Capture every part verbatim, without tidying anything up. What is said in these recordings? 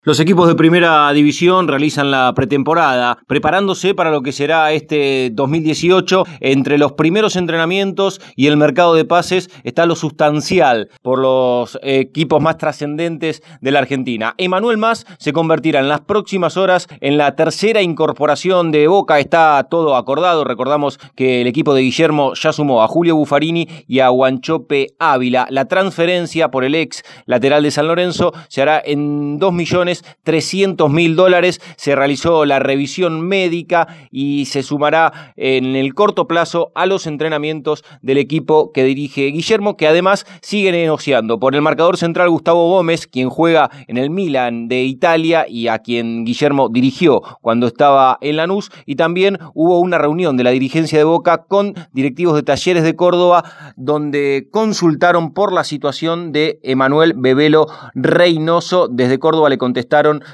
Los equipos de primera división realizan la pretemporada, preparándose para lo que será este dos mil dieciocho. Entre los primeros entrenamientos y el mercado de pases está lo sustancial por los equipos más trascendentes de la Argentina. Emanuel Mas se convertirá en las próximas horas en la tercera incorporación de Boca. Está todo acordado. Recordamos que el equipo de Guillermo ya sumó a Julio Buffarini y a Wanchope Ávila. La transferencia por el ex lateral de San Lorenzo se hará en dos millones trescientos mil dólares. Se realizó la revisión médica y se sumará en el corto plazo a los entrenamientos del equipo que dirige Guillermo, que además sigue negociando por el marcador central Gustavo Gómez, quien juega en el Milan de Italia y a quien Guillermo dirigió cuando estaba en Lanús. Y también hubo una reunión de la dirigencia de Boca con directivos de Talleres de Córdoba, donde consultaron por la situación de Emanuel Bebelo Reynoso. Desde Córdoba le contestaron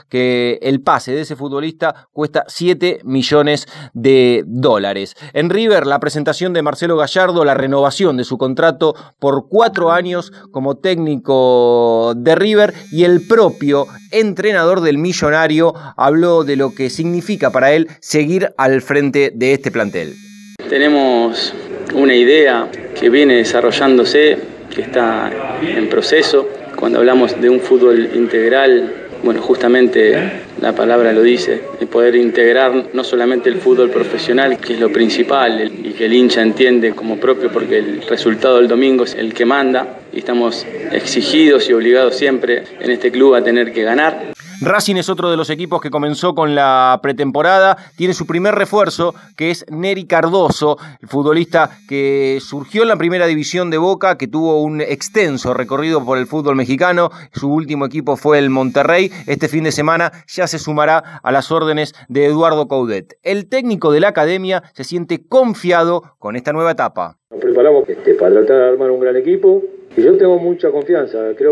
que el pase de ese futbolista cuesta siete millones de dólares. En River, la presentación de Marcelo Gallardo, la renovación de su contrato por cuatro años como técnico de River, y el propio entrenador del Millonario habló de lo que significa para él seguir al frente de este plantel. Tenemos una idea que viene desarrollándose, que está en proceso. Cuando hablamos de un fútbol integral, bueno, justamente la palabra lo dice, el poder integrar no solamente el fútbol profesional, que es lo principal y que el hincha entiende como propio, porque el resultado del domingo es el que manda y estamos exigidos y obligados siempre en este club a tener que ganar. Racing es otro de los equipos que comenzó con la pretemporada. Tiene su primer refuerzo, que es Neri Cardoso, el futbolista que surgió en la primera división de Boca, que tuvo un extenso recorrido por el fútbol mexicano. Su último equipo fue el Monterrey. Este fin de semana ya se sumará a las órdenes de Eduardo Coudet. El técnico de la academia se siente confiado con esta nueva etapa. Nos preparamos este, para tratar de armar un gran equipo y yo tengo mucha confianza. Creo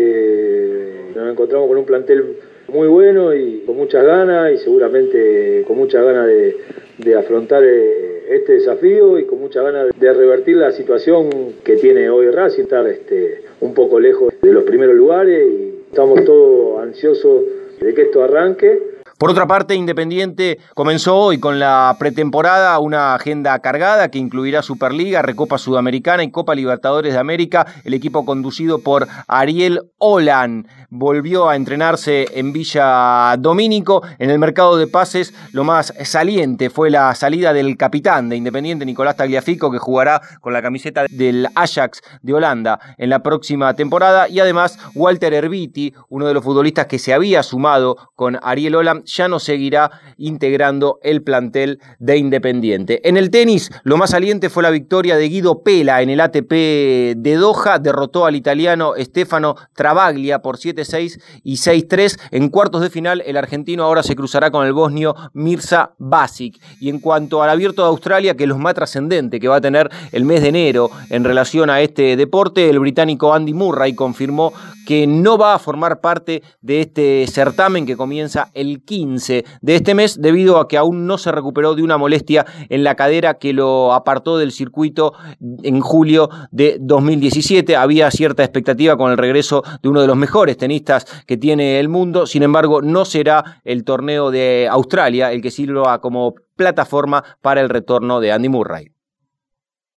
que nos encontramos con un plantel muy bueno y con muchas ganas, y seguramente con muchas ganas de, de afrontar este desafío y con muchas ganas de revertir la situación que tiene hoy Racing, estar este, un poco lejos de los primeros lugares, y estamos todos ansiosos de que esto arranque. Por otra parte, Independiente comenzó hoy con la pretemporada, una agenda cargada que incluirá Superliga, Recopa Sudamericana y Copa Libertadores de América. El equipo conducido por Ariel Holland volvió a entrenarse en Villa Domínico. En el mercado de pases, lo más saliente fue la salida del capitán de Independiente, Nicolás Tagliafico, que jugará con la camiseta del Ajax de Holanda en la próxima temporada. Y además, Walter Erviti, uno de los futbolistas que se había sumado con Ariel Holland, ya no seguirá integrando el plantel de Independiente. En el tenis, lo más saliente fue la victoria de Guido Pella en el A T P de Doha. Derrotó al italiano Stefano Travaglia por siete seis y seis tres. En cuartos de final, el argentino ahora se cruzará con el bosnio Mirza Basic. Y en cuanto al Abierto de Australia, que es lo más trascendente que va a tener el mes de enero en relación a este deporte, el británico Andy Murray confirmó que no va a formar parte de este certamen que comienza el quince de este mes, debido a que aún no se recuperó de una molestia en la cadera que lo apartó del circuito en julio de dos mil diecisiete. Había cierta expectativa con el regreso de uno de los mejores tenistas que tiene el mundo. Sin embargo, no será el torneo de Australia el que sirva como plataforma para el retorno de Andy Murray.